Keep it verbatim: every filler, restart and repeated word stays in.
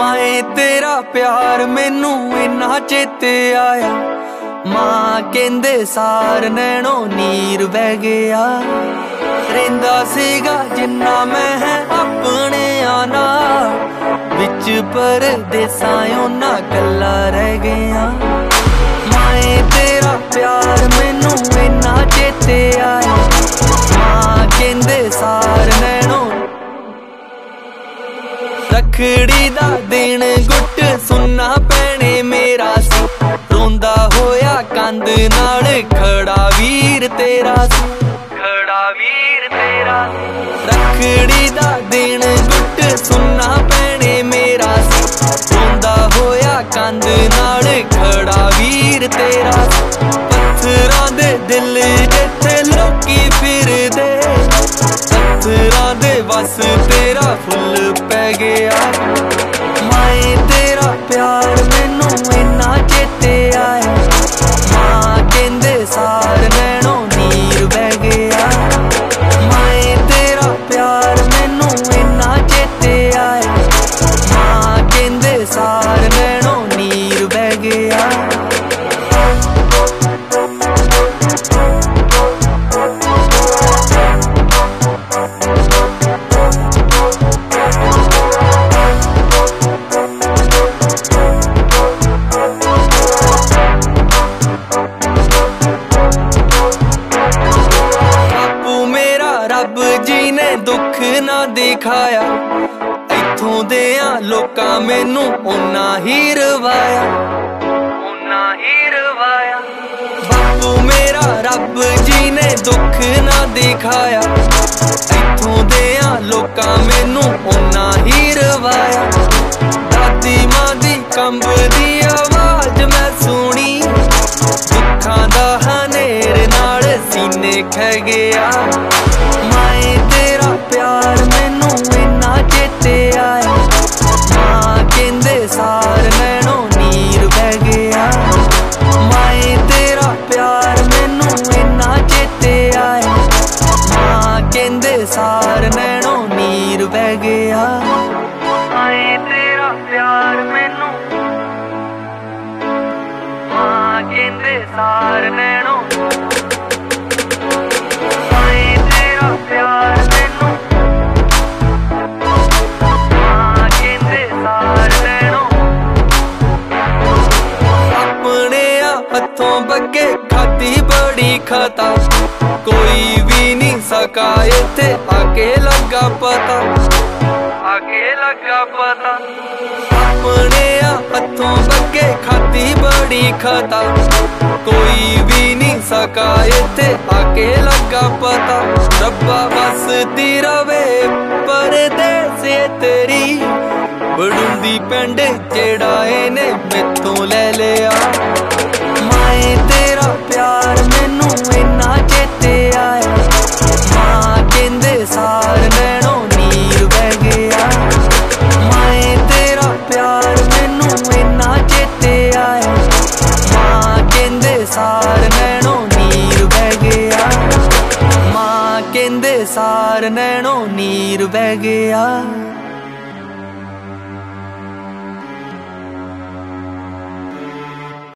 माए तेरा प्यार मैनू इन्ना चेते आया। मां कहंदे सार नैणों नीर बह गया। रहिंदा सीगा जिन्ना मैं है अपने आना, विच परदेसां ओना कल्ला रह गया। माए तेरा प्यार मैनू इन्ना चेते आया। मां कहंदे सार नैणों रखड़ी दा दिन गुट सुनना पैणे मेरा सी। रोंदा होया कंध नाल खड़ा वीर तेरा सी, खड़ा वीर तेरा। रखड़ी दा दिन गुट सुनना पैणे मेरा सी। रोंदा होया कंध नाल खड़ा वीर तेरा सी। पत्थरां दे दिल जिथे लोकी फिरदे, पत्थरां दे वस तेरा फुल पै गया। माए तेरा प्यार मैनू इन्ना चेते आया। मां कहंदे सार नैणों नीर बह गया। माए तेरा प्यार मैनू इन्ना चेते आया। मां कहंदे सार नैणों नीर बह गया। रब जी ने दुख ना दिखाया, इत्थों देयां लोकां मैनू ओना ही रवाया, ओना ही रवाया। बापू मेरा रब जी ने दुख ना दिखाया, इत्थों देयां लोकां मैनू ओना ही रवाया। दादी मां दी कंबदी आवाज मैं सुनी, दुखां दा हनेर नाल सीने खह गया। माए तेरा प्यार मैनू इन्ना चेते आया। मां कहंदे सार नैणों नीर बह गया। माए तेरा प्यार मैनू इन्ना चेते आया। मां कहंदे सार नैणों नीर बह गया। माए तेरा प्यार मैनू, मां कहंदे सार नैणों प्यार मैनू, मां कहंदे सार नैणों। अपने हथों बगे खाती बड़ी खता, कोई भी नहीं सका इत्थे आके लगा पता, आके लगा पता। अपने हथों बगे खाती बड़ी खता, कोई भी नहीं सका इत्थे आके लगा पता। रब्बा बसदी रवे परदेस तेरी, बड़ुंदी पिंड जेड़ा इने मैथों ले लिया। माए तेरा प्यार मैनू इन्ना चेते आया। मां कहंदे सार नैणों नीर बह गया। माए तेरा प्यार मैनू इन्ना चेते आया। मां कहंदे सार नैणों नीर बह गया। मां कहंदे सार नैणों नीर बह गया।